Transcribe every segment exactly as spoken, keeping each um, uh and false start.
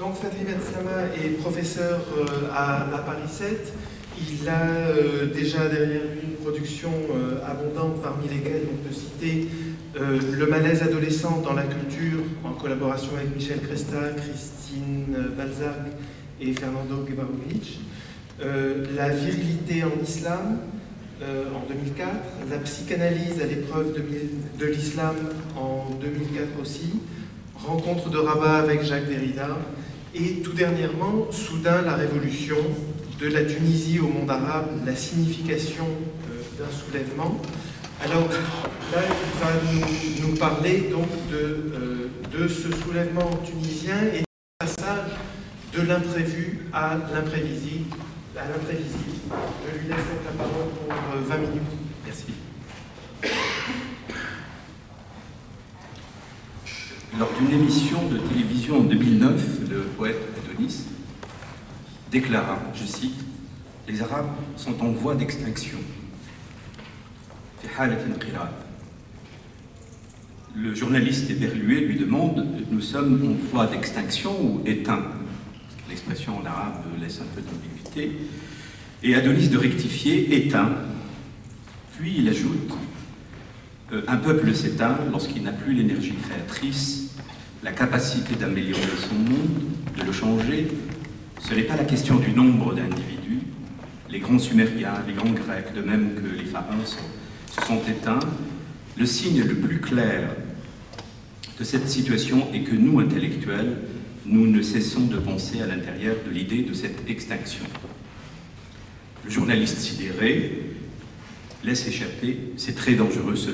Donc Fatih Bensama est professeur euh, à, à Paris sept. Il a euh, déjà derrière lui une production euh, abondante, parmi lesquelles on peut citer euh, Le malaise adolescent dans la culture, en collaboration avec Michel Cresta, Christine Balzac et Fernando Guevarovic. Euh, la virilité en islam, euh, en deux mille quatre. La psychanalyse à l'épreuve de, de l'islam, en deux mille quatre aussi. Rencontre de Rabat avec Jacques Derrida. Et tout dernièrement, Soudain, la révolution, de la Tunisie au monde arabe, la signification euh, d'un soulèvement. Alors là, il va nous, nous parler donc de, euh, de ce soulèvement tunisien et du passage de l'imprévu à l'imprévisible. À l'imprévisible. Je lui laisse donc la parole pour euh, vingt minutes. Merci. Lors d'une émission de télévision en deux mille neuf, le poète Adonis déclara, je cite, « Les Arabes sont en voie d'extinction. » Le journaliste éberlué lui demande « Nous sommes en voie d'extinction ou éteints ?» L'expression en arabe laisse un peu d'ambiguïté. Et Adonis de rectifier « éteint ». Puis il ajoute « Un peuple s'éteint lorsqu'il n'a plus l'énergie créatrice, la capacité d'améliorer son monde, de le changer. Ce n'est pas la question du nombre d'individus. Les grands Sumériens, les grands Grecs, de même que les pharaons, se sont éteints. Le signe le plus clair de cette situation est que nous, intellectuels, nous ne cessons de penser à l'intérieur de l'idée de cette extinction. » Le journaliste sidéré laisse échapper « C'est très dangereux cela ».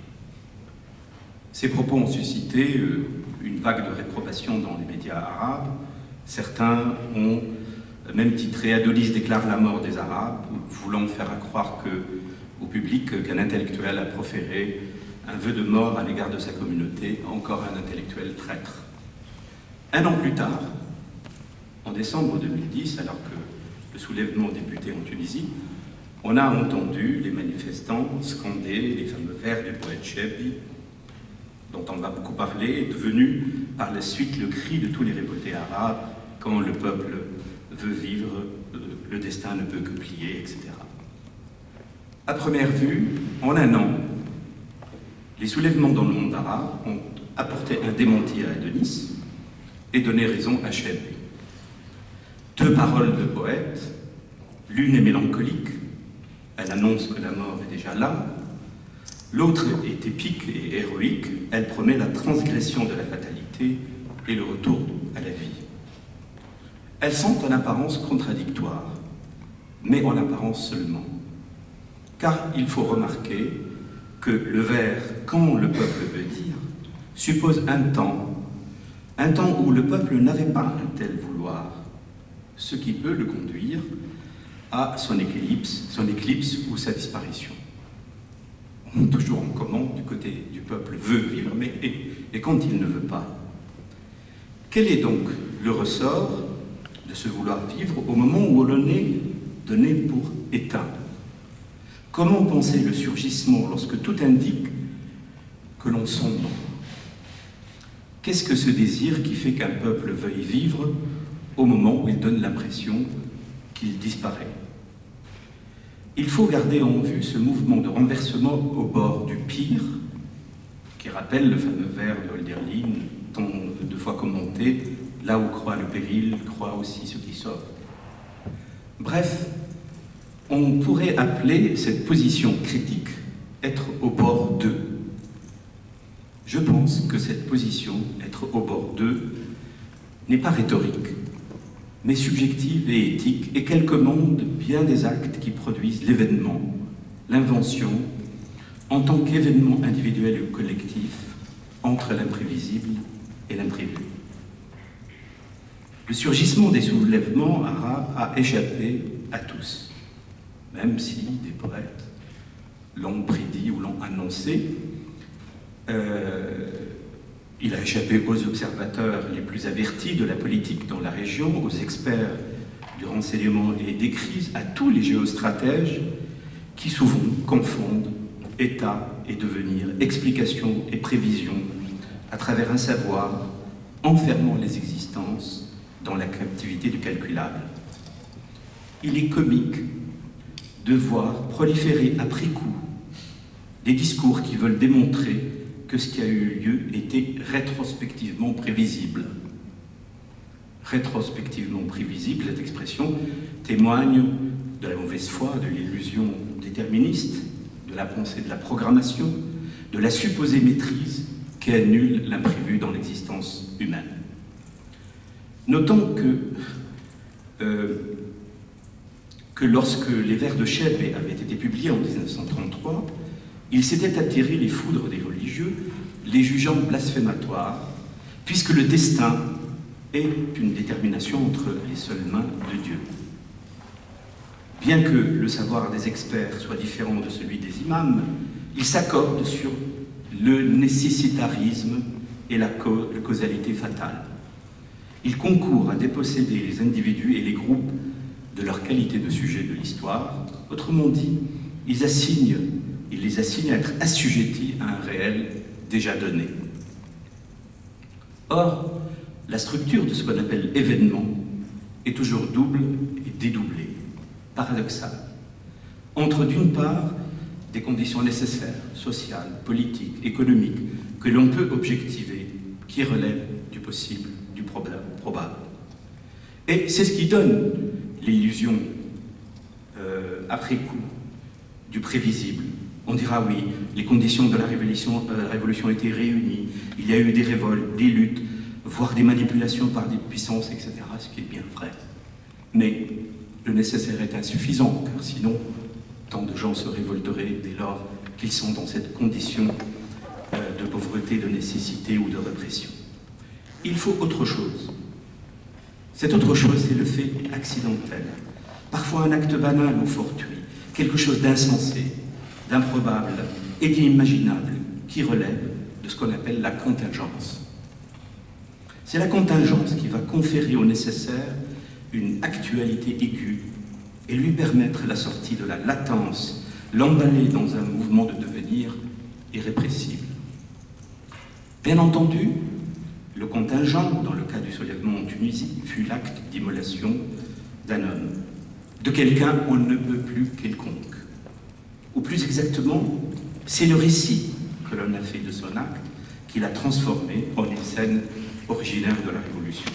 Ces propos ont suscité euh, une vague de réprobation dans les médias arabes. Certains ont même titré « Adonis déclare la mort des Arabes », voulant faire croire que, au public qu'un intellectuel a proféré un vœu de mort à l'égard de sa communauté, encore un intellectuel traître. Un an plus tard, en décembre deux mille dix, alors que le soulèvement débutait en Tunisie, on a entendu les manifestants scander les fameux vers du poète Chebli, dont on va beaucoup parler, est devenu par la suite le cri de tous les révoltés arabes quand le peuple veut vivre, le destin ne peut que plier, et cetera. À première vue, en un an, les soulèvements dans le monde arabe ont apporté un démenti à Adonis et donné raison à Chebli. Deux paroles de poète, l'une est mélancolique, elle annonce que la mort est déjà là. L'autre est épique et héroïque, elle promet la transgression de la fatalité et le retour à la vie. Elles sont en apparence contradictoires, mais en apparence seulement. Car il faut remarquer que le vers « quand le peuple veut dire » suppose un temps, un temps où le peuple n'avait pas un tel vouloir, ce qui peut le conduire à son éclipse, son éclipse ou sa disparition. Toujours en commande du côté du peuple veut vivre, mais et, et quand il ne veut pas. Quel est donc le ressort de ce vouloir vivre au moment où l'on est donné pour éteint? Comment penser le surgissement lorsque tout indique que l'on sombre? Qu'est-ce que ce désir qui fait qu'un peuple veuille vivre au moment où il donne l'impression qu'il disparaît? Il faut garder en vue ce mouvement de renversement au bord du pire, qui rappelle le fameux vers de Hölderlin, tant de fois commenté, « Là où croit le péril, croit aussi ce qui sauve ». Bref, on pourrait appeler cette position critique être au bord d'eux. Je pense que cette position, être au bord d'eux, n'est pas rhétorique, mais subjective et éthique, et qu'elle commande bien des actes qui produisent l'événement, l'invention, en tant qu'événement individuel ou collectif, entre l'imprévisible et l'imprévu. Le surgissement des soulèvements arabes a échappé à tous, même si des poètes l'ont prédit ou l'ont annoncé. Euh, Il a échappé aux observateurs les plus avertis de la politique dans la région, aux experts du renseignement et des crises, à tous les géostratèges qui souvent confondent état et devenir, explication et prévision à travers un savoir enfermant les existences dans la captivité du calculable. Il est comique de voir proliférer après coup des discours qui veulent démontrer que ce qui a eu lieu était rétrospectivement prévisible. Rétrospectivement prévisible, cette expression témoigne de la mauvaise foi, de l'illusion déterministe, de la pensée de la programmation, de la supposée maîtrise qui annule l'imprévu dans l'existence humaine. Notons que, euh, que lorsque les vers de Chebet avaient été publiés en mille neuf cent trente-trois, il s'était attiré les foudres des religieux, les jugeant blasphématoires, puisque le destin est une détermination entre les seules mains de Dieu. Bien que le savoir des experts soit différent de celui des imams, ils s'accordent sur le nécessitarisme et la causalité fatale. Ils concourent à déposséder les individus et les groupes de leur qualité de sujet de l'histoire. Autrement dit, ils, assignent, ils les assignent à être assujettis à un réel déjà donné. Or, la structure de ce qu'on appelle événement est toujours double et dédoublée, paradoxale, entre d'une part des conditions nécessaires, sociales, politiques, économiques, que l'on peut objectiver, qui relèvent du possible, du problème, probable. Et c'est ce qui donne l'illusion, euh, après coup, du prévisible. On dira oui, les conditions de la révolution, euh, la révolution étaient réunies, il y a eu des révoltes, des luttes, voire des manipulations par des puissances, et cetera, ce qui est bien vrai. Mais le nécessaire est insuffisant, car sinon, tant de gens se révolteraient dès lors qu'ils sont dans cette condition euh, de pauvreté, de nécessité ou de répression. Il faut autre chose. Cette autre chose, c'est le fait accidentel. Parfois un acte banal ou fortuit, quelque chose d'insensé, d'improbable et d'inimaginable qui relève de ce qu'on appelle la contingence. C'est la contingence qui va conférer au nécessaire une actualité aiguë et lui permettre la sortie de la latence, l'emballer dans un mouvement de devenir irrépressible. Bien entendu, le contingent, dans le cas du soulèvement en Tunisie, fut l'acte d'immolation d'un homme, de quelqu'un on ne peut plus quelconque. Ou plus exactement, c'est le récit que l'on a fait de son acte qui l'a transformé en une scène originaire de la Révolution.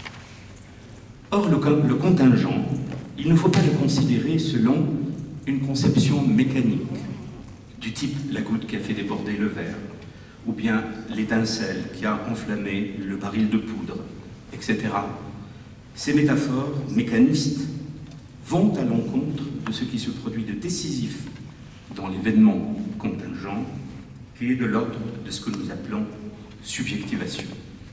Or, le, le contingent, il ne faut pas le considérer selon une conception mécanique, du type la goutte qui a fait déborder le verre, ou bien l'étincelle qui a enflammé le baril de poudre, et cetera. Ces métaphores mécanistes vont à l'encontre de ce qui se produit de décisif dans l'événement contingent, qui est de l'ordre de ce que nous appelons subjectivation.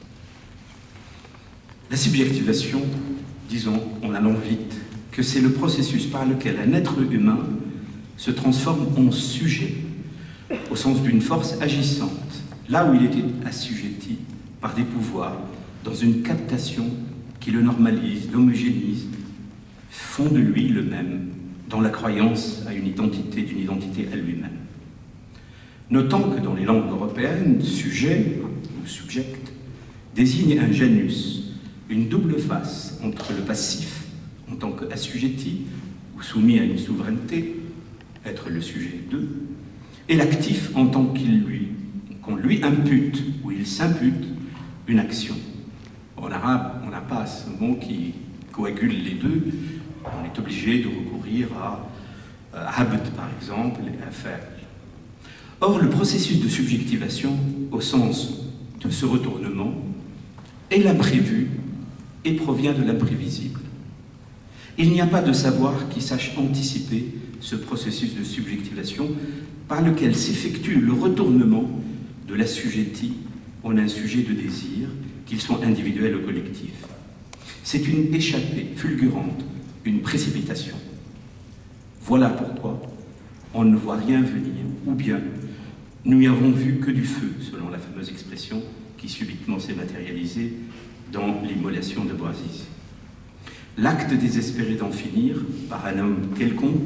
La subjectivation, disons en allant vite, que c'est le processus par lequel un être humain se transforme en sujet, au sens d'une force agissante, là où il était assujetti par des pouvoirs, dans une captation qui le normalise, l'homogénise, font de lui le même, dans la croyance à une identité, d'une identité à lui-même. Notons que dans les langues européennes, sujet ou subject désigne un janus, une double face entre le passif en tant qu'assujetti ou soumis à une souveraineté, être le sujet d'eux, et l'actif en tant qu'il lui, qu'on lui impute ou il s'impute une action. En arabe, on n'a pas ce mot qui coagule les deux, on est obligé de recourir à euh, abd par exemple et à faire. Or, le processus de subjectivation, au sens de ce retournement, est l'imprévu et provient de l'imprévisible. Il n'y a pas de savoir qui sache anticiper ce processus de subjectivation par lequel s'effectue le retournement de l'assujetti en un sujet de désir, qu'il soit individuel ou collectif. C'est une échappée fulgurante, une précipitation. Voilà pourquoi on ne voit rien venir, ou bien nous n'y avons vu que du feu, selon la fameuse expression qui subitement s'est matérialisée dans l'immolation de Boazizi. L'acte désespéré d'en finir, par un homme quelconque,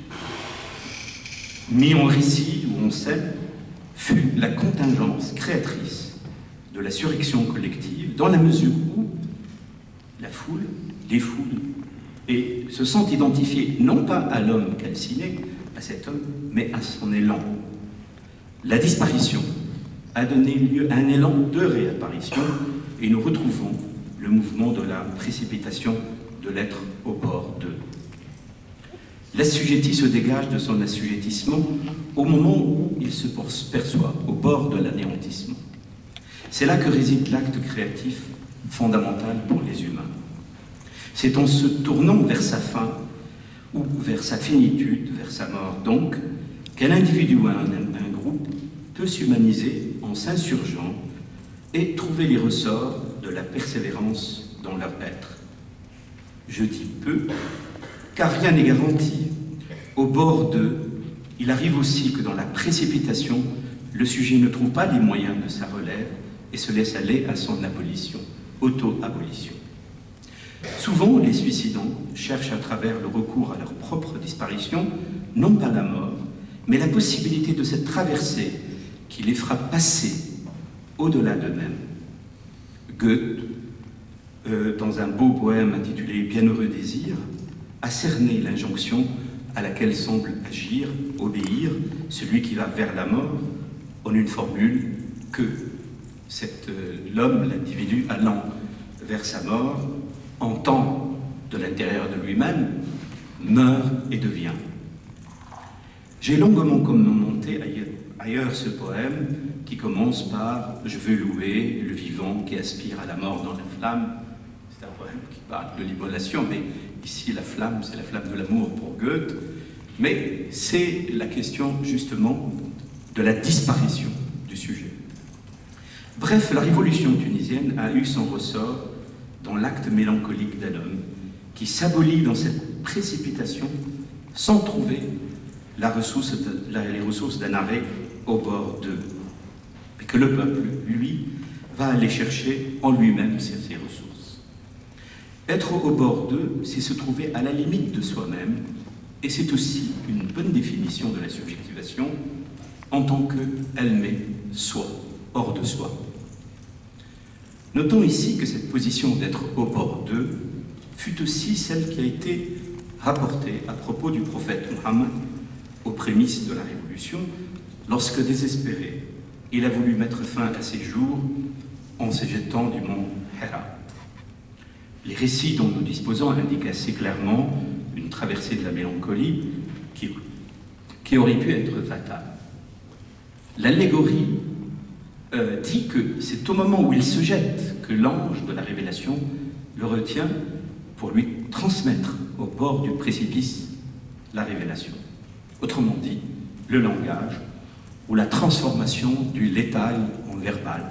mis en récit ou en scène, fut la contingence créatrice de la surrection collective, dans la mesure où la foule foule, les foules, et se sent identifiée non pas à l'homme calciné, à cet homme, mais à son élan. La disparition a donné lieu à un élan de réapparition, et nous retrouvons le mouvement de la précipitation de l'être au bord d'eux. L'assujetti se dégage de son assujettissement au moment où il se perçoit au bord de l'anéantissement. C'est là que réside l'acte créatif fondamental pour les humains. C'est en se tournant vers sa fin, ou vers sa finitude, vers sa mort donc, qu'un individu ou un, un groupe peut s'humaniser en s'insurgeant et trouver les ressorts de la persévérance dans leur être. Je dis peu, car rien n'est garanti. Au bord d'eux, il arrive aussi que dans la précipitation, le sujet ne trouve pas les moyens de sa relève et se laisse aller à son abolition, auto-abolition. Souvent, les suicidants cherchent à travers le recours à leur propre disparition, non pas la mort, mais la possibilité de cette traversée qui les fera passer au-delà d'eux-mêmes. Goethe, euh, dans un beau poème intitulé « Bienheureux désir », a cerné l'injonction à laquelle semble agir, obéir, celui qui va vers la mort, en une formule que cet, euh, l'homme, l'individu allant vers sa mort, entend de l'intérieur de lui-même, meurt et devient. J'ai longuement commenté ailleurs, ailleurs ce poème qui commence par « Je veux louer le vivant qui aspire à la mort dans la flamme ». C'est un poème qui parle de l'immolation, mais ici la flamme, c'est la flamme de l'amour pour Goethe. Mais c'est la question justement de la disparition du sujet. Bref, la révolution tunisienne a eu son ressort dans l'acte mélancolique d'un homme qui s'abolit dans cette précipitation sans trouver la ressource de, la, les ressources d'un arrêt au bord d'eux. Et que le peuple, lui, va aller chercher en lui-même ses, ses ressources. Être au bord d'eux, c'est se trouver à la limite de soi-même, et c'est aussi une bonne définition de la subjectivation en tant qu'elle met soi, hors de soi. Notons ici que cette position d'être au bord d'eux fut aussi celle qui a été rapportée à propos du prophète Mohammed aux prémices de la Révolution, lorsque, désespéré, il a voulu mettre fin à ses jours en se jetant du mont Hira. Les récits dont nous disposons indiquent assez clairement une traversée de la mélancolie qui, qui aurait pu être fatale. L'allégorie euh, dit que c'est au moment où il se jette que l'ange de la révélation le retient pour lui transmettre au bord du précipice la révélation. Autrement dit, le langage ou la transformation du létal en verbal.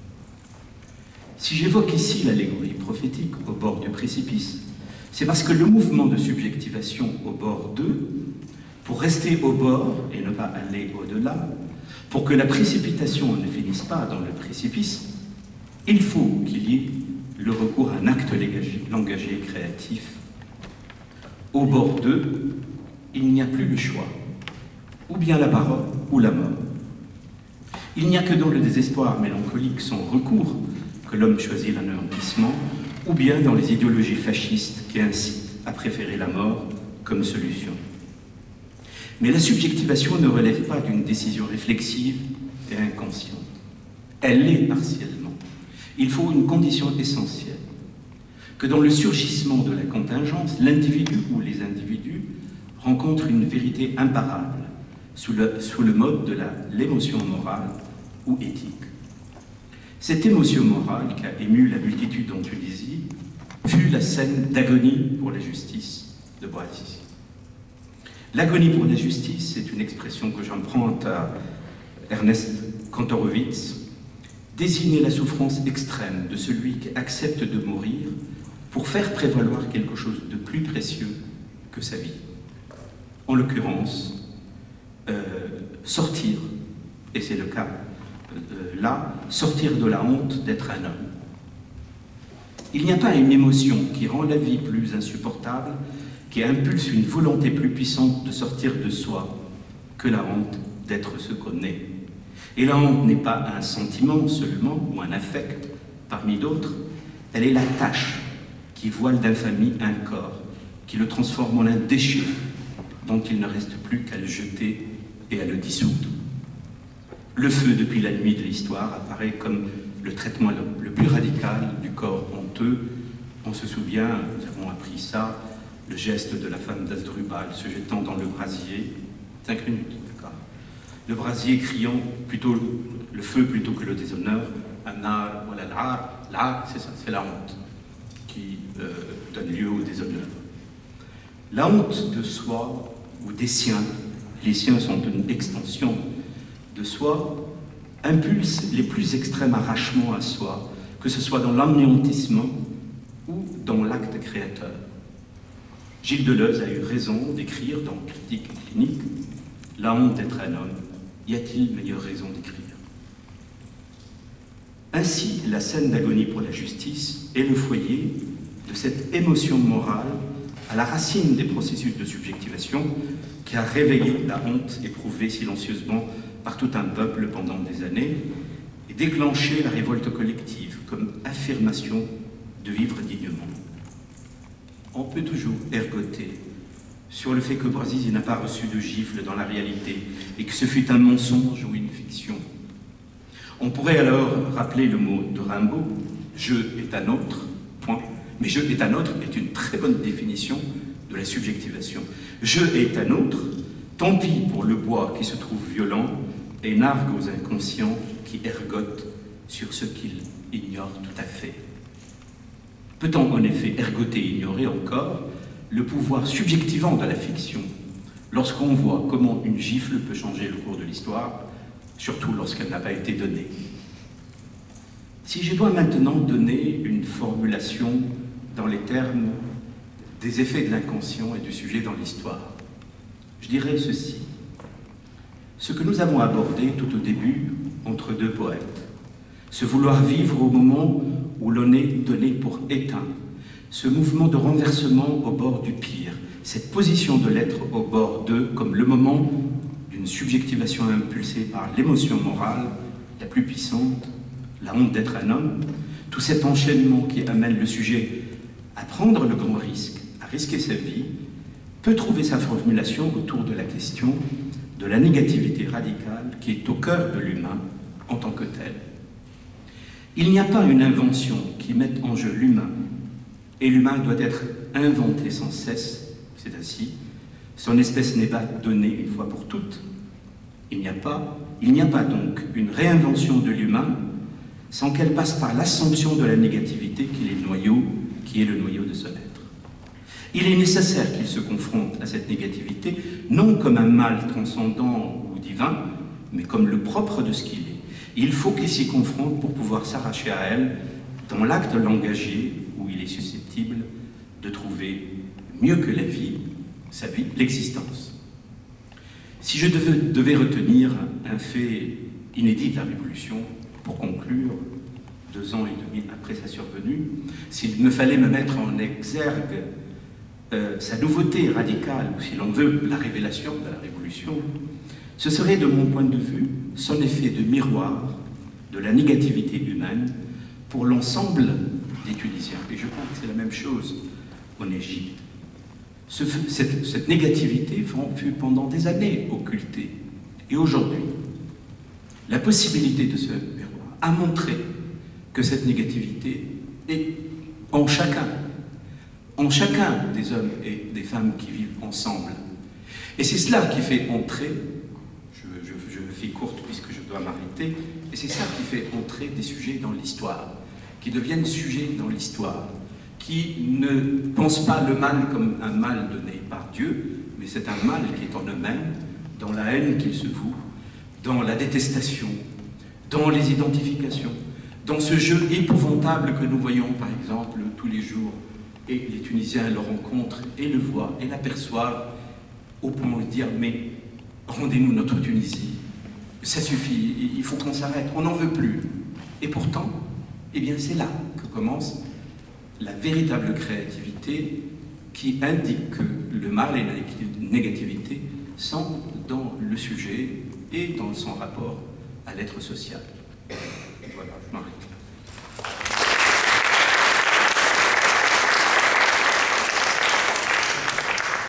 Si j'évoque ici l'allégorie prophétique au bord du précipice, c'est parce que le mouvement de subjectivation au bord d'eux, pour rester au bord et ne pas aller au-delà, pour que la précipitation ne finisse pas dans le précipice, il faut qu'il y ait le recours à un acte langagé créatif. Au bord d'eux, il n'y a plus le choix, ou bien la parole ou la mort. Il n'y a que dans le désespoir mélancolique sans recours que l'homme choisit l'anéantissement, ou bien dans les idéologies fascistes qui incitent à préférer la mort comme solution. Mais la subjectivation ne relève pas d'une décision réflexive et inconsciente. Elle l'est partiellement. Il faut une condition essentielle, que dans le surgissement de la contingence, l'individu ou les individus rencontrent une vérité imparable sous le, sous le mode de la, l'émotion morale ou éthique. Cette émotion morale qui a ému la multitude en Tunisie fut la scène d'agonie pour la justice de Bouazizi. L'agonie pour la justice, c'est une expression que j'emprunte à Ernest Kantorowicz, désigner la souffrance extrême de celui qui accepte de mourir pour faire prévaloir quelque chose de plus précieux que sa vie. En l'occurrence, euh, sortir, et c'est le cas euh, là, sortir de la honte d'être un homme. Il n'y a pas une émotion qui rend la vie plus insupportable, qui impulse une volonté plus puissante de sortir de soi que la honte d'être ce qu'on est. Et la honte n'est pas un sentiment seulement, ou un affect parmi d'autres, elle est la tâche qui voile d'infamie un corps, qui le transforme en un déchet dont il ne reste plus qu'à le jeter et à le dissoudre. Le feu, depuis la nuit de l'histoire, apparaît comme le traitement le, le plus radical du corps honteux. On se souvient, nous avons appris ça, le geste de la femme d'Asdrubal se jetant dans le brasier, cinq minutes, d'accord. Le brasier criant plutôt le feu plutôt que le déshonneur, Anna, voilà, l'art, l'art, c'est ça, c'est la honte qui euh, donne lieu au déshonneur. La honte de soi ou des siens, les siens sont une extension de soi, impulse les plus extrêmes arrachements à soi, que ce soit dans l'anéantissement ou dans l'acte créateur. Gilles Deleuze a eu raison d'écrire dans Critique clinique « La honte d'être un homme, y a-t-il meilleure raison d'écrire ?» Ainsi, la scène d'agonie pour la justice est le foyer de cette émotion morale à la racine des processus de subjectivation qui a réveillé la honte éprouvée silencieusement par tout un peuple pendant des années et déclenché la révolte collective comme affirmation de vivre dignement. On peut toujours ergoter sur le fait que Brazzi n'a pas reçu de gifle dans la réalité et que ce fut un mensonge ou une fiction. On pourrait alors rappeler le mot de Rimbaud, « je est un autre », point. Mais « je est un autre » est une très bonne définition de la subjectivation. « Je est un autre », tant pis pour le bois qui se trouve violent et nargue aux inconscients qui ergotent sur ce qu'ils ignorent tout à fait. Peut-on en effet ergoter et ignorer encore le pouvoir subjectivant de la fiction lorsqu'on voit comment une gifle peut changer le cours de l'histoire, surtout lorsqu'elle n'a pas été donnée? Si je dois maintenant donner une formulation dans les termes des effets de l'inconscient et du sujet dans l'histoire, je dirais ceci. Ce que nous avons abordé tout au début entre deux poètes, ce vouloir vivre au moment où l'on est donné pour éteint, ce mouvement de renversement au bord du pire, cette position de l'être au bord d'eux comme le moment d'une subjectivation impulsée par l'émotion morale la plus puissante, la honte d'être un homme, tout cet enchaînement qui amène le sujet à prendre le grand risque, à risquer sa vie, peut trouver sa formulation autour de la question de la négativité radicale qui est au cœur de l'humain en tant que tel. Il n'y a pas une invention qui mette en jeu l'humain, et l'humain doit être inventé sans cesse, c'est ainsi. Son espèce n'est pas donnée une fois pour toutes. Il n'y a pas, il n'y a pas donc une réinvention de l'humain sans qu'elle passe par l'assomption de la négativité qui est le noyau, qui est le noyau de son être. Il est nécessaire qu'il se confronte à cette négativité, non comme un mal transcendant ou divin, mais comme le propre de ce qu'il est. Il faut qu'il s'y confronte pour pouvoir s'arracher à elle dans l'acte langagier où il est susceptible de trouver mieux que la vie, sa vie, l'existence. Si je devais, devais retenir un fait inédit de la Révolution, pour conclure, deux ans et demi après sa survenue, s'il me fallait me mettre en exergue euh, sa nouveauté radicale, ou si l'on veut, la révélation de la Révolution, ce serait, de mon point de vue, son effet de miroir de la négativité humaine pour l'ensemble des Tunisiens. Et je pense que c'est la même chose en Égypte. Ce, cette, cette négativité fut pendant des années occultée. Et aujourd'hui, la possibilité de ce miroir a montré que cette négativité est en chacun, en chacun des hommes et des femmes qui vivent ensemble. Et c'est cela qui fait entrer, je, je, je fais courte puisque je dois m'arrêter, et c'est ça qui fait entrer des sujets dans l'histoire, qui deviennent sujets dans l'histoire, qui ne pensent pas le mal comme un mal donné par Dieu, mais c'est un mal qui est en eux-mêmes, dans la haine qu'ils se vouent, dans la détestation, dans les identifications, dans ce jeu épouvantable que nous voyons par exemple tous les jours, et les Tunisiens le rencontrent et le voient et l'aperçoivent au point de dire mais rendez-nous notre Tunisie, ça suffit, il faut qu'on s'arrête, on n'en veut plus. Et pourtant, eh bien c'est là que commence la véritable créativité qui indique que le mal et la négativité sont dans le sujet et dans son rapport à l'être social. Voilà, je m'arrête là.